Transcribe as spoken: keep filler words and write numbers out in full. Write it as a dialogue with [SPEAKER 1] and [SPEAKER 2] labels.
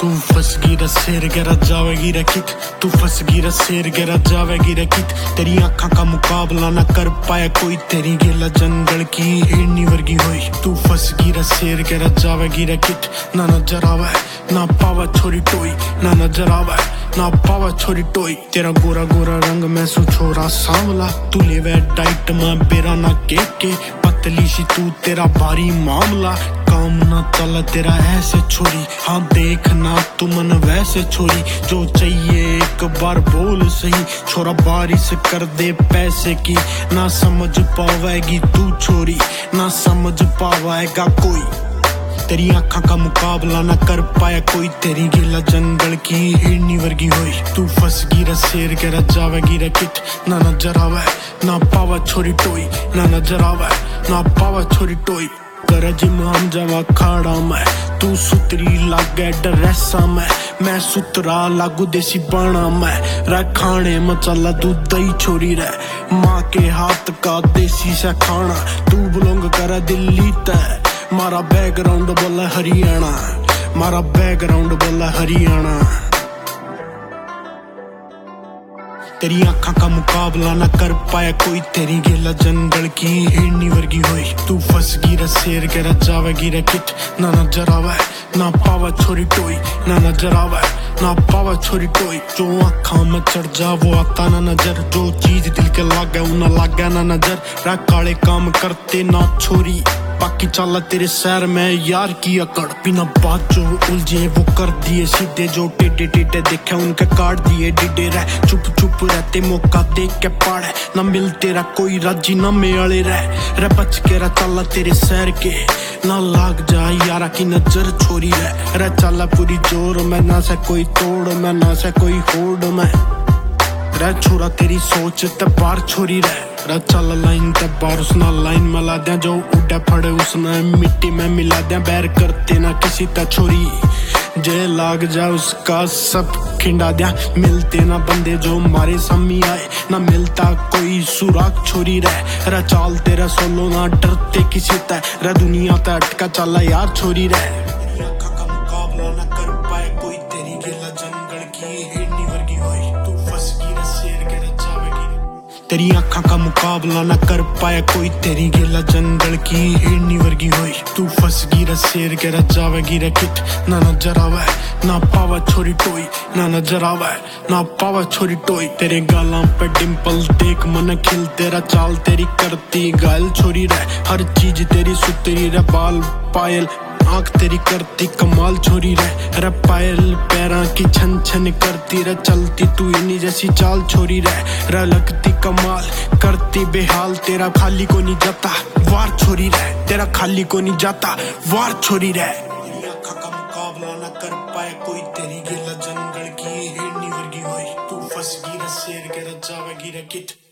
[SPEAKER 1] तू फस गई रे शेर गिरा जावेगी रे किक, तू फस गई रे शेर गिरा जावेगी रे किक। तेरी आँखों का मुकाबला ना कर पाया कोई, तेरी गिला जंगल की हिरनी वर्गी हुई। तू फस गई रे शेर गिरा जावेगी रे किक, ना नजर आवे ना पावा छोरी टोई, ना नजर आवे ना पावा छोरी टोई। तेरा गोरा गोरा रंग मैं सु छोरा सांवला, तू लेवे डाइट में बेरा ना केक के। पतली सी तू तेरा भारी मामला, काम ना चला तेरा ऐसे छोरी। हाँ देखना तू मन वैसे छोरी, जो चाहिए एक बार बोल सही। छोरा बारिश कर दे पैसे की, ना समझ पावेगी तू छोरी, ना समझ पावेगा कोई। तेरी आँखों का मुकाबला ना कर पाया कोई, तेरी गिला जंगल की हिरनी वर्गी हुई। तू फस गई रे शेर गिरा जावेगी रे किट, ना नजर आवे ना पावा छोरी टोई, ना नजर आवे ना पावा छोरी टोई। कर जिम हम जावा खाड़ा मैं, तू सुतरी लागे ड्रेसा में, मैं सुतरा लागू देसी बाणा मैं। रे खाने मचाला तू दही छोरी रे, माँ के हाथ का देसी सा खाना। तू बिलोंग कर दिल्ली तय, मारा बैकग्राउंड बोला हरियाणा, मारा बैकग्राउंड बोला हरियाणा। तेरी आँखों का मुकाबला ना कर पाया कोई, तेरी गिला जंगल की हिरनी वर्गी हुई। तू फस गई रे शेर गिरा जावेगी रे किट, ना नजर आवे ना पावा छोरी टोई, ना नजर आवे ना पावा छोरी टोई। जो आँखों में चढ़ जा वो आता ना नजर, जो चीज दिल के लागे वो ना लागे ना नजर। रा काले काम करते ना छोरी, बाकी चला तेरे शहर में यार की अकड़। बिना बात जो उलझे वो कर दिए सीधे, जो टेढ़े टेढ़े देखे उनके काट दिए डिडे। रह चुप चुप रहते मौका देख के पाड़े, ना मिलते रह कोई राजी ना मेले रह। रह बच के रह चला तेरे शहर के, ना लाग जा यारा की नजर छोरी रह। रह चला पूरी जोर में, ना से कोई तोड़ में ना से कोई होड़ में। रह छोरा तेरी सोच ते बार छोरी रह, रह चल लाइन ते बार उसना लाइन मिला दे। जो उड़े फड़े उसने मिट्टी में मिला दे, बैर करते ना किसी ते छोरी। जे लाग जा उसका सब खिंडा दिया, मिलते ना बंदे जो मारे सामी आए, ना मिलता कोई सुराग छोरी रह। रह चाल तेरा सोलो ना डरते किसी ते, रह दुनिया ते अटका चला यार छोरी रह। आँखों का मुकाबला ना कर पाए कोई, तेरी गिला जंगल की हिरनी वर्गी हुई। तू फस गई रे शेर गिरा जावेगी, तेरी आँखों का मुकाबला ना कर पाया कोई, तेरी गिला जंगल की हिरनी वर्गी हुई। तू फस गई रे शेर गिरा जावेगी रे किट, ना नजर आवे ना पावा छोरी टोई, ना नजर आवे ना पावा छोरी टोई। तेरे गालों पे डिंपल देख मन खिल, तेरा चाल तेरी करती गाल छोरी रह। हर चीज तेरी सुतरी रे, बाल पायल आँख तेरी करती कमाल छोरी रह। रे पायल पैरा की छन छन करती रे, चलती तू इन्हीं जैसी चाल छोरी रह। रे लगती कमाल करती बेहाल, तेरा खाली को नहीं जाता वार छोरी रह, तेरा खाली को नहीं जाता वार छोरी रह। तेरी आँखों का मुकाबला ना कर पाए कोई, तेरी गिला जंगल की हिरनी वर्गी हुई। तू फस गई रे शेर गिरा जावेगी रे किट।